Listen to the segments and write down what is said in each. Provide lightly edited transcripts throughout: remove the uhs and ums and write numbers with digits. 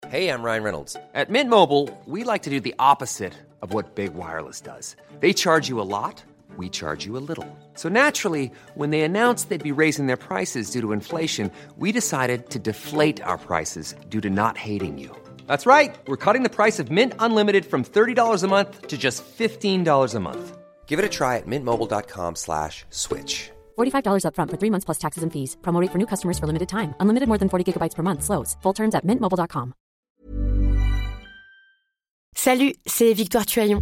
Hey, I'm Ryan Reynolds. At Mint Mobile, we like to do the opposite of what Big Wireless does. They charge you a lot, we charge you a little. So naturally, when they announced they'd be raising their prices due to inflation, we decided to deflate our prices due to not hating you. That's right. We're cutting the price of Mint Unlimited from $30 a month to just $15 a month. Give it a try at mintmobile.com/switch. $45 up front for 3 months plus taxes and fees. Promo rate for new customers for limited time. Unlimited more than 40 gigabytes per month. Slows full terms at mintmobile.com. Salut, c'est Victoire Tuaillon.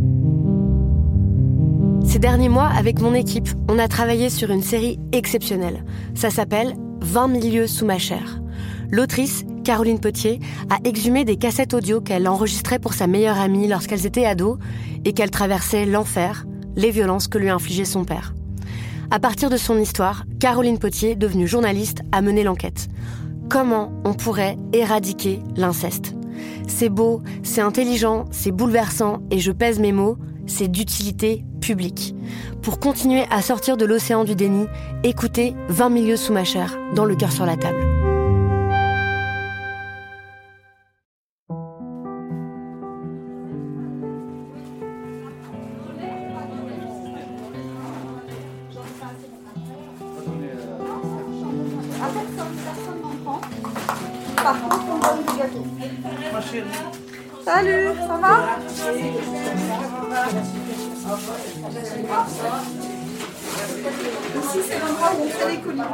Ces derniers mois, avec mon équipe, on a travaillé sur une série exceptionnelle. Ça s'appelle 20 000 lieues sous ma chair. L'autrice, Caroline Potier, a exhumé des cassettes audio qu'elle enregistrait pour sa meilleure amie lorsqu'elles étaient ados et qu'elle traversait l'enfer, les violences que lui infligeait son père. À partir de son histoire, Caroline Potier, devenue journaliste, a mené l'enquête. Comment on pourrait éradiquer l'inceste ? C'est beau, c'est intelligent, c'est bouleversant et je pèse mes mots, c'est d'utilité publique. Pour continuer à sortir de l'océan du déni, écoutez 20 000 lieues sous ma chair, dans Le cœur sur la table. Par contre, on donne du gâteau. Salut, ça va? Ici, c'est l'endroit où on fait les colis.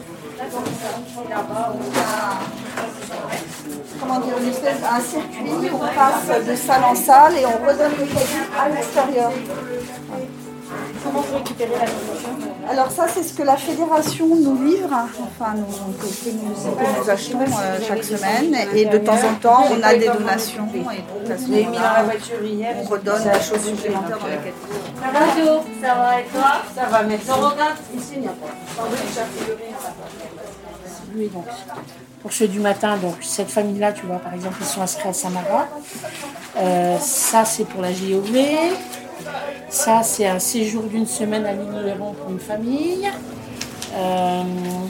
Comment dire, une espèce d'un circuit où on passe de salle en salle et on redonne les colis à l'extérieur. Comment vous récupérez la donation? Alors ça, c'est ce que la fédération nous livre, enfin que nous achetons chaque semaine. Et de temps en temps, on a des donations. Et donc à ce moment-là, on redonne des choses supplémentaires dans les cadeaux. Bonjour, ça va et toi? Ça va, merci. On regarde, ici il n'y a pas. Oui, donc, pour ceux du matin, donc cette famille-là, tu vois, par exemple, ils sont inscrits à Samara. Ça, c'est pour la JOV. Ça, c'est un séjour d'une semaine à l'Île-Léron pour une famille. Ça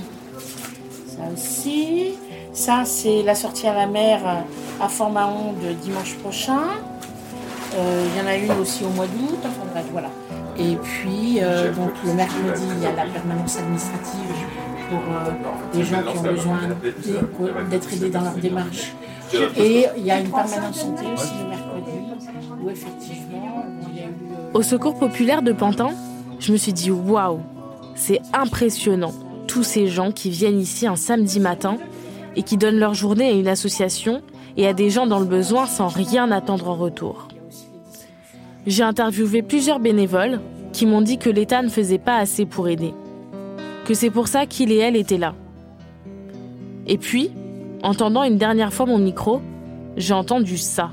aussi. Ça, c'est la sortie à la mer à Fort-Mahon de dimanche prochain. Il y en a une aussi au mois d'août. Enfin bref, voilà. Et puis, donc, le mercredi, il y a la permanence administrative pour les gens qui ont besoin d'être aidés dans leur démarche. Et il y a une permanence santé aussi le mercredi, où effectivement, il y a eu... Au Secours populaire de Pantin, je me suis dit waouh, c'est impressionnant, tous ces gens qui viennent ici un samedi matin et qui donnent leur journée à une association et à des gens dans le besoin sans rien attendre en retour. J'ai interviewé plusieurs bénévoles qui m'ont dit que l'État ne faisait pas assez pour aider, que c'est pour ça qu'il et elle étaient là. Et puis, entendant une dernière fois mon micro, j'ai entendu ça.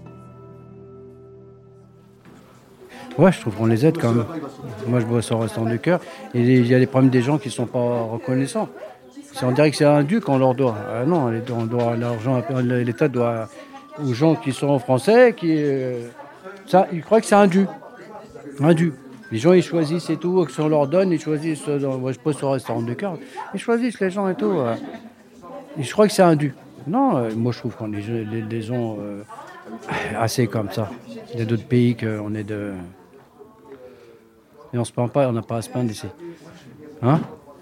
Ouais, je trouve qu'on les aide quand même. Moi, je bosse au restaurant du cœur. Et il y a les problèmes des gens qui ne sont pas reconnaissants. On dirait que c'est un dû qu'on leur doit. Non, on doit l'argent, l'État doit aux gens qui sont français, ça, ils croient que c'est un dû. Un dû. Les gens, ils choisissent et tout, si on leur donne, ils choisissent. Moi, je bosse au restaurant du cœur. Ils choisissent les gens et tout. Je crois que c'est un dû. Non, moi, je trouve qu'on les gens assez comme ça. Il y a d'autres pays qu'on est de... Et on se plaint pas, on n'a pas à se plaindre ici. Hein ?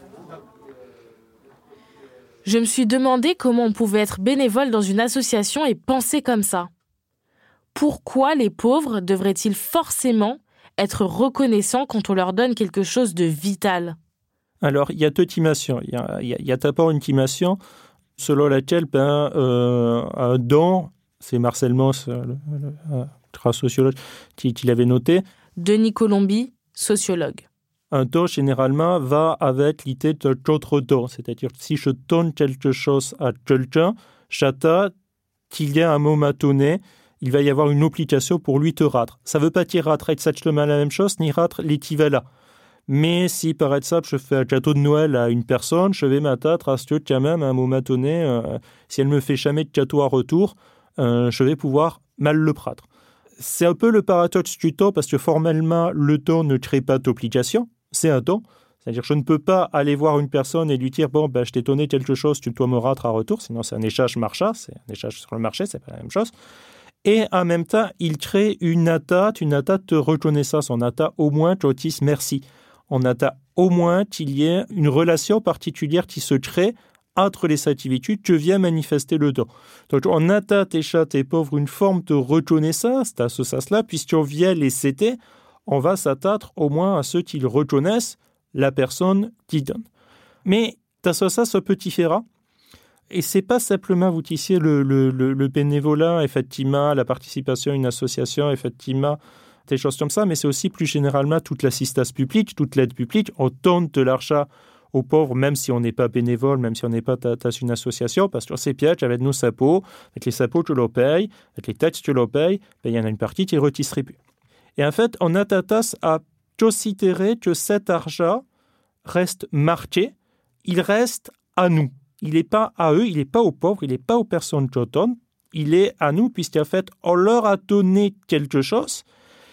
Je me suis demandé comment on pouvait être bénévole dans une association et penser comme ça. Pourquoi les pauvres devraient-ils forcément être reconnaissants quand on leur donne quelque chose de vital ? Alors, il y a deux timations. Il y a d'abord une timation selon laquelle un don, c'est Marcel Mauss, le sociologue, qui l'avait noté. Denis Colombi, sociologue. Un don, généralement, va avec l'idée de l'autre don. C'est-à-dire, si je donne quelque chose à quelqu'un, j'attends qu'il y ait un moment donné, il va y avoir une obligation pour lui te rendre. Ça ne veut pas dire rendre exactement la même chose, ni rendre l'équivalent. Mais si, par exemple, je fais un gâteau de Noël à une personne, je vais m'attendre à ce que, quand même, à un moment donné, si elle ne me fait jamais de gâteau en retour, je vais pouvoir mal le prendre. C'est un peu le paradoxe du don, parce que formellement, le don ne crée pas d'obligation. C'est un don. C'est-à-dire, je ne peux pas aller voir une personne et lui dire « Bon, je t'ai donné quelque chose, tu dois me rendre à retour. » Sinon, c'est un échange marchand, c'est un échange sur le marché, c'est pas la même chose. Et en même temps, il crée une atta de reconnaissance. On attend au moins que tu dises merci. On attend au moins qu'il y ait une relation particulière qui se crée entre les activités que vient manifester le don. Donc, on attend tes pauvres une forme de reconnaissance à ce sens-là, puisqu'on vient les céder, on va s'attendre au moins à ceux qui reconnaissent la personne qui donne. Mais dans ce sens, ça peut différer. Et c'est pas simplement, vous disiez, le bénévolat, effectivement, la participation à une association, effectivement, des choses comme ça, mais c'est aussi plus généralement toute l'assistance publique, toute l'aide publique. On donne de l'argent aux pauvres, même si on n'est pas bénévole, même si on n'est pas dans une association, parce que c'est piège avec nos sapos, avec les sapos que l'on paye, avec les taxes que l'on paye, il y en a une partie qui est redistribuée. Et en fait, on a tendance à considérer que cet argent reste marqué, il reste à nous. Il n'est pas à eux, il n'est pas aux pauvres, il n'est pas aux personnes qui donnent, il est à nous, puisqu'en fait, on leur a donné quelque chose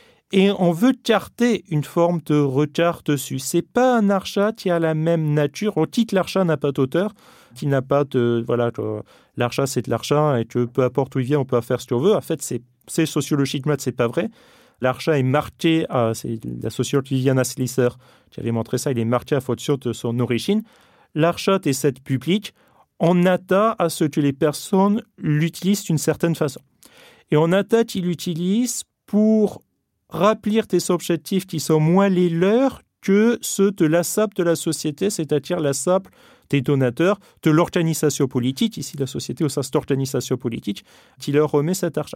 et on veut carter une forme de retard dessus. Ce n'est pas un argent qui a la même nature. On dit que l'argent n'a pas d'auteur, qui n'a pas de... Voilà, l'argent, c'est de l'argent et que peu importe où il vient, on peut faire ce qu'on veut. En fait, c'est sociologiquement, ce n'est pas vrai. L'argent est marqué, c'est la sociologue Viviana Slisser qui avait montré ça, il est marqué à fonction de son origine. L'argent est aide publique, on attend à ce que les personnes l'utilisent d'une certaine façon. Et on attend qu'ils l'utilisent pour remplir des objectifs qui sont moins les leurs que ceux de l'ASAP de la société, c'est-à-dire l'ASAP des donateurs, de l'organisation politique, ici la société au sens d'organisation politique, qui leur remet cet argent.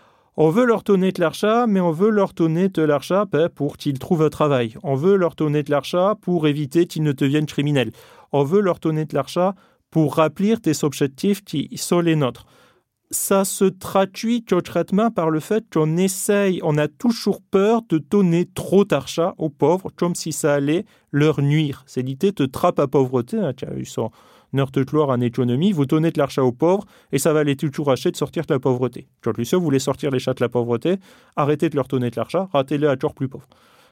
On veut leur donner de l'argent, mais on veut leur donner de l'argent pour qu'ils trouvent un travail. On veut leur donner de l'argent pour éviter qu'ils ne deviennent criminels. On veut leur donner de l'argent pour remplir des objectifs qui sont les nôtres. Ça se traduit concrètement par le fait qu'on essaye, on a toujours peur de donner trop d'argent aux pauvres, comme si ça allait leur nuire. C'est l'idée de trappe à pauvreté, qui a eu son heure de gloire en économie, vous donnez de l'argent aux pauvres et ça va les toujours acheter de sortir de la pauvreté. Jean Lucien voulait sortir les chats de la pauvreté, arrêtez de leur donner de l'argent, ratez-les à toujours plus pauvres.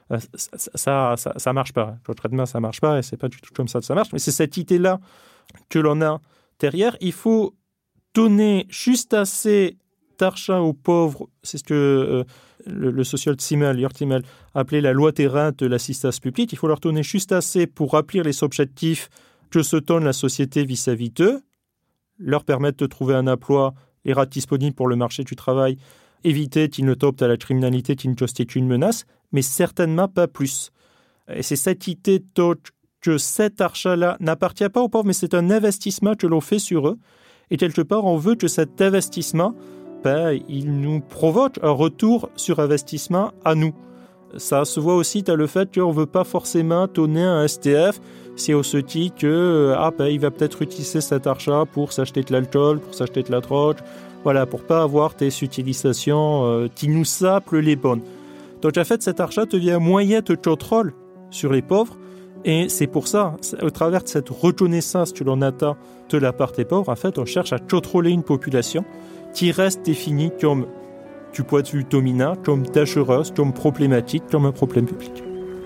Ça marche pas. Concrètement, ça marche pas et c'est pas du tout comme ça que ça marche. Mais c'est cette idée-là que l'on a derrière. Il faut donner juste assez d'argent aux pauvres. C'est ce que le sociologue Jörg Simmel appelait la loi terrain de l'assistance publique. Il faut leur donner juste assez pour remplir les objectifs que se donne la société vis-à-vis d'eux, leur permettre de trouver un emploi, les rendre disponibles pour le marché du travail, éviter qu'ils ne tombent à la criminalité qui ne constitue une menace, mais certainement pas plus. Et c'est cette idée que cet argent-là n'appartient pas aux pauvres, mais c'est un investissement que l'on fait sur eux. Et quelque part, on veut que cet investissement, il nous provoque un retour sur investissement à nous. Ça se voit aussi dans le fait qu'on ne veut pas forcément donner un STF si on se dit que il va peut-être utiliser cet argent pour s'acheter de l'alcool, pour s'acheter de la drogue, voilà, pour pas avoir des utilisations qui nous sapent les bonnes. Donc en fait, cet argent devient un moyen de contrôle sur les pauvres et c'est pour ça, au travers de cette reconnaissance que l'on attend de la part des pauvres, en fait, on cherche à contrôler une population qui reste définie comme du point de vue dominant, comme dangereuse, comme problématique, comme un problème public.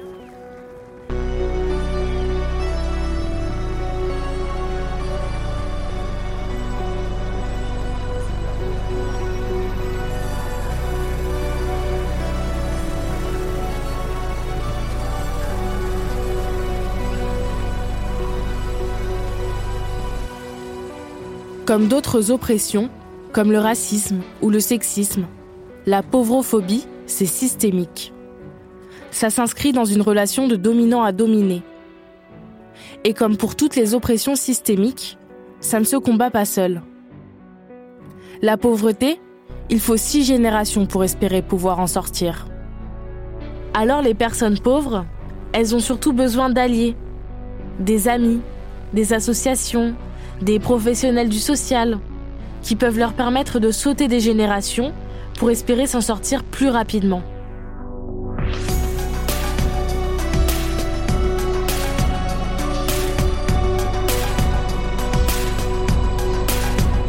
Comme d'autres oppressions, comme le racisme ou le sexisme, la pauvrophobie, c'est systémique. Ça s'inscrit dans une relation de dominant à dominé. Et comme pour toutes les oppressions systémiques, ça ne se combat pas seul. La pauvreté, il faut 6 générations pour espérer pouvoir en sortir. Alors les personnes pauvres, elles ont surtout besoin d'alliés, des amis, des associations, des professionnels du social, qui peuvent leur permettre de sauter des générations pour espérer s'en sortir plus rapidement.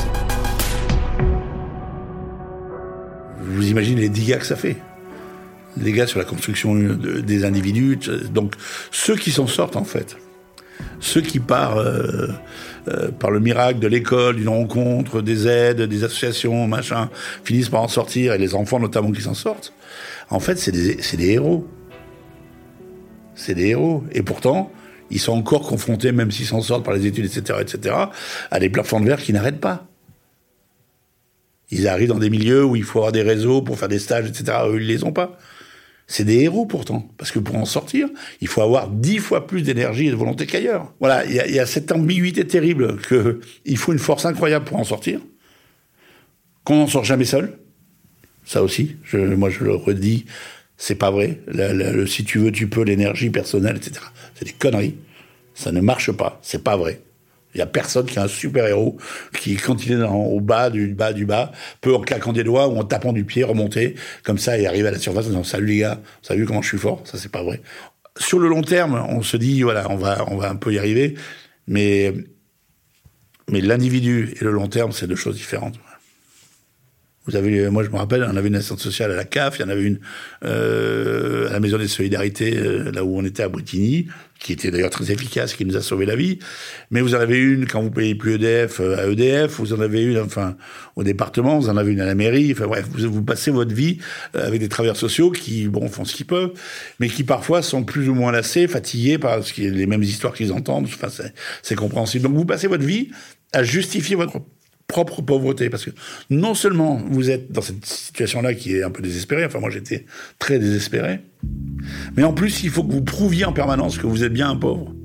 Vous imaginez les dégâts que ça fait. des dégâts sur la construction des individus. Donc, ceux qui s'en sortent, en fait, ceux qui par le miracle de l'école, d'une rencontre, des aides, des associations, machin, finissent par en sortir, et les enfants notamment qui s'en sortent, en fait, c'est des héros. C'est des héros. Et pourtant, ils sont encore confrontés, même s'ils s'en sortent par les études, etc., à des plafonds de verre qui n'arrêtent pas. Ils arrivent dans des milieux où il faut avoir des réseaux pour faire des stages, etc. Eux, ils les ont pas. C'est des héros pourtant, parce que pour en sortir, il faut avoir 10 fois plus d'énergie et de volonté qu'ailleurs. Voilà, il y a cette ambiguïté terrible qu'il faut une force incroyable pour en sortir, qu'on n'en sort jamais seul. Ça aussi, moi je le redis, c'est pas vrai. Le si tu veux, tu peux, l'énergie personnelle, etc. C'est des conneries. Ça ne marche pas, c'est pas vrai. Il y a personne qui est un super-héros qui, quand il est au bas du bas, peut en claquant des doigts ou en tapant du pied remonter comme ça et arriver à la surface en disant « Salut les gars, vous avez vu comment je suis fort ?» Ça, c'est pas vrai. Sur le long terme, on se dit, voilà, on va un peu y arriver, mais l'individu et le long terme, c'est deux choses différentes. Moi, je me rappelle, on avait une assistante sociale à la CAF, il y en avait une à la Maison des Solidarités, là où on était à Bretigny, qui était d'ailleurs très efficace, qui nous a sauvé la vie. Mais vous en avez une quand vous payez plus EDF à EDF, vous en avez une, enfin, au département, vous en avez une à la mairie. Enfin bref, vous passez votre vie avec des travailleurs sociaux qui, bon, font ce qu'ils peuvent, mais qui parfois sont plus ou moins lassés, fatigués par les mêmes histoires qu'ils entendent. Enfin, c'est compréhensible. Donc vous passez votre vie à justifier votre propre pauvreté, parce que non seulement vous êtes dans cette situation-là qui est un peu désespérée, enfin moi j'étais très désespéré, mais en plus il faut que vous prouviez en permanence que vous êtes bien un pauvre.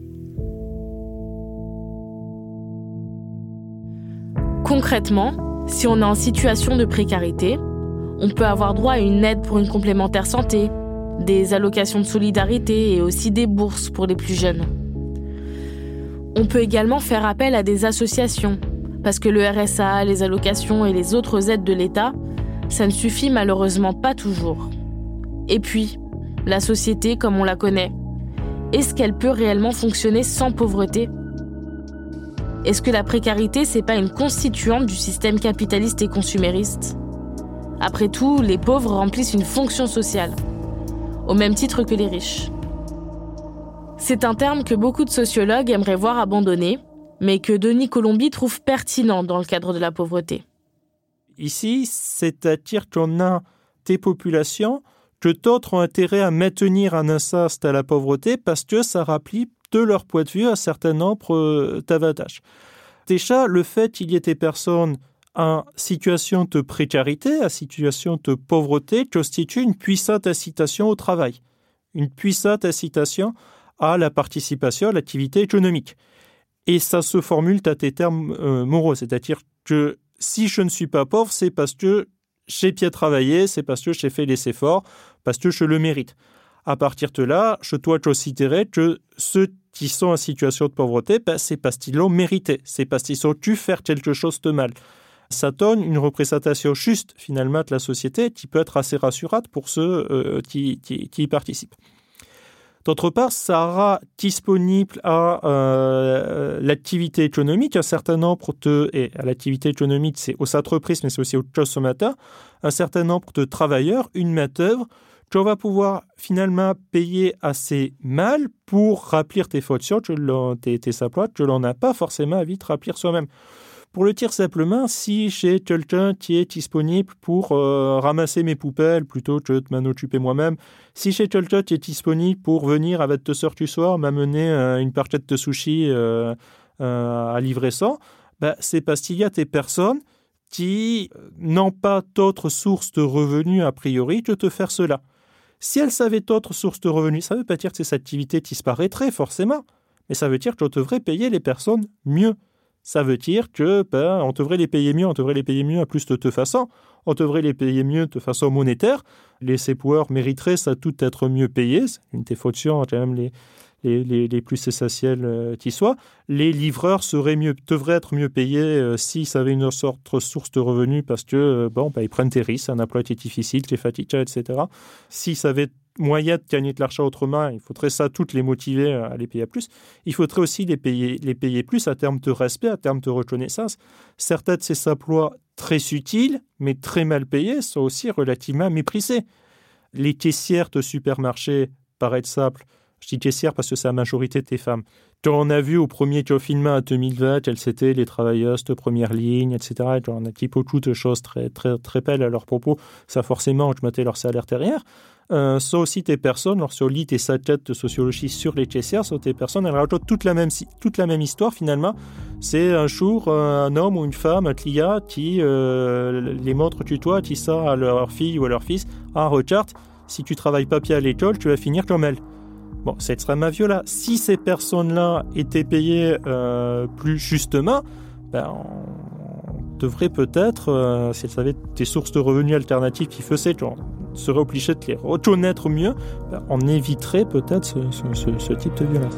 Concrètement, si on est en situation de précarité, on peut avoir droit à une aide pour une complémentaire santé, des allocations de solidarité et aussi des bourses pour les plus jeunes. On peut également faire appel à des associations, parce que le RSA, les allocations et les autres aides de l'État, ça ne suffit malheureusement pas toujours. Et puis, la société comme on la connaît, est-ce qu'elle peut réellement fonctionner sans pauvreté ? Est-ce que la précarité, c'est pas une constituante du système capitaliste et consumériste ? Après tout, les pauvres remplissent une fonction sociale, au même titre que les riches. C'est un terme que beaucoup de sociologues aimeraient voir abandonné, mais que Denis Colombi trouve pertinent dans le cadre de la pauvreté. Ici, c'est-à-dire qu'on a des populations que d'autres ont intérêt à maintenir en assiste à la pauvreté parce que ça rappelle de leur point de vue un certain nombre d'avantages. Déjà, le fait qu'il y ait des personnes en situation de précarité, en situation de pauvreté, constitue une puissante incitation au travail, une puissante incitation à la participation à l'activité économique. Et ça se formule à des termes moraux, c'est-à-dire que si je ne suis pas pauvre, c'est parce que j'ai bien travaillé, c'est parce que j'ai fait les efforts, parce que je le mérite. À partir de là, je dois considérer que ceux qui sont en situation de pauvreté, c'est parce qu'ils l'ont mérité, c'est parce qu'ils ont dû faire quelque chose de mal. Ça donne une représentation juste, finalement, de la société qui peut être assez rassurante pour ceux qui y participent. D'autre part, ça rend disponible à l'activité économique un certain nombre et à l'activité économique, c'est aux entreprises, mais c'est aussi aux consommateurs, un certain nombre de travailleurs, une main-d'œuvre, qu'on va pouvoir finalement payer assez mal pour remplir tes fonctions, tes emplois, que l'on n'a pas forcément envie de remplir soi-même. Pour le dire simplement, si j'ai quelqu'un qui est disponible pour ramasser mes poubelles plutôt que de m'en occuper moi-même, si j'ai quelqu'un qui est disponible pour venir à 22h du soir m'amener une parquette de sushi à livraison, c'est parce qu'il y a des personnes qui n'ont pas d'autres sources de revenus a priori que de faire cela. Si elles avaient d'autres sources de revenus, ça ne veut pas dire que ces activités disparaîtraient forcément, mais ça veut dire qu'on devrait payer les personnes mieux. Ça veut dire que on devrait les payer mieux, à plus de deux façons. On devrait les payer mieux de façon monétaire. Les époueurs mériteraient ça tout être mieux payés. C'est une des fonctions quand même les plus essentielles qui soient. Les livreurs devraient être mieux payés s'ils avaient une autre source de revenus parce que ils prennent des risques, un emploi qui est difficile, qui est fatigant, etc. S'ils avaient moyen de gagner de l'argent autrement, il faudrait ça toutes les motiver à les payer plus. Il faudrait aussi les payer plus à terme de respect, à terme de reconnaissance. Certains de ces emplois très utiles, mais très mal payés, sont aussi relativement méprisés. les caissières de supermarché, par exemple, je dis caissières parce que c'est la majorité des femmes. On a vu au premier film en 2020, elles c'était les travailleuses de première ligne, etc. On a dit beaucoup de choses très, très, très belles à leur propos. Ça, forcément, je mettais leur salaire derrière. Ça aussi, des personnes, lorsqu'on lit des têtes de sociologie sur les caissières, sont des personnes, elles racontent toute la même histoire, finalement. C'est un jour, un homme ou une femme, un client qui les montre tutoie, qui ça à leur fille ou à leur fils. Ah, regarde, si tu travailles pas bien à l'école, tu vas finir comme elle. Bon, c'est extrêmement violent. Si ces personnes-là étaient payées plus justement, on devrait peut-être, si elles avaient des sources de revenus alternatives qui faisaient qu'on serait obligé de les reconnaître mieux, on éviterait peut-être ce type de violence.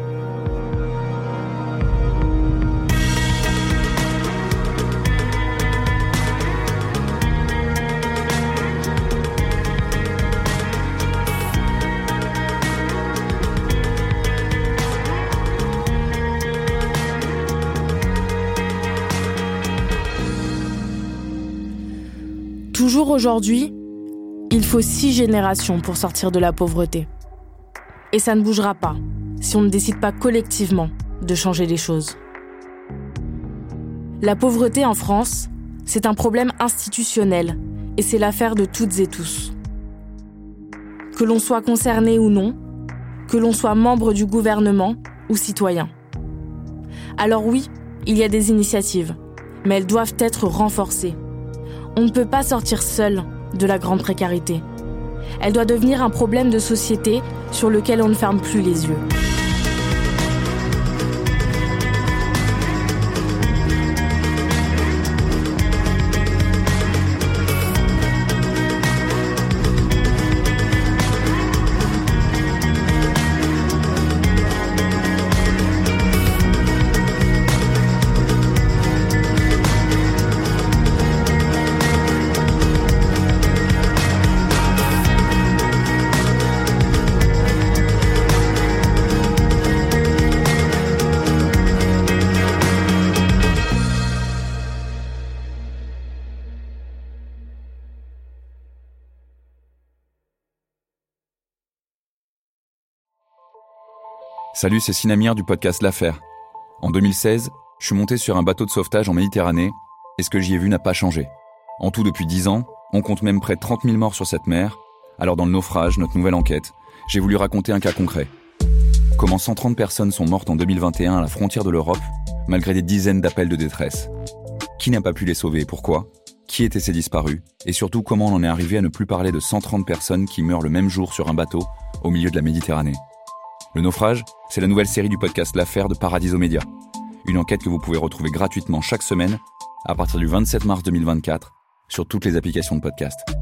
Toujours aujourd'hui, il faut 6 générations pour sortir de la pauvreté. Et ça ne bougera pas si on ne décide pas collectivement de changer les choses. La pauvreté en France, c'est un problème institutionnel et c'est l'affaire de toutes et tous. Que l'on soit concerné ou non, que l'on soit membre du gouvernement ou citoyen. Alors oui, il y a des initiatives, mais elles doivent être renforcées. On ne peut pas sortir seul de la grande précarité. Elle doit devenir un problème de société sur lequel on ne ferme plus les yeux. Salut, c'est Sinamir du podcast L'Affaire. En 2016, je suis monté sur un bateau de sauvetage en Méditerranée et ce que j'y ai vu n'a pas changé. En tout, depuis 10 ans, on compte même près de 30 000 morts sur cette mer. Alors dans le naufrage, notre nouvelle enquête, j'ai voulu raconter un cas concret. Comment 130 personnes sont mortes en 2021 à la frontière de l'Europe, malgré des dizaines d'appels de détresse. Qui n'a pas pu les sauver et pourquoi ? Qui étaient ces disparus ? Et surtout, comment on en est arrivé à ne plus parler de 130 personnes qui meurent le même jour sur un bateau au milieu de la Méditerranée ? Le naufrage, c'est la nouvelle série du podcast L'Affaire de Paradiso Média. Une enquête que vous pouvez retrouver gratuitement chaque semaine à partir du 27 mars 2024 sur toutes les applications de podcast.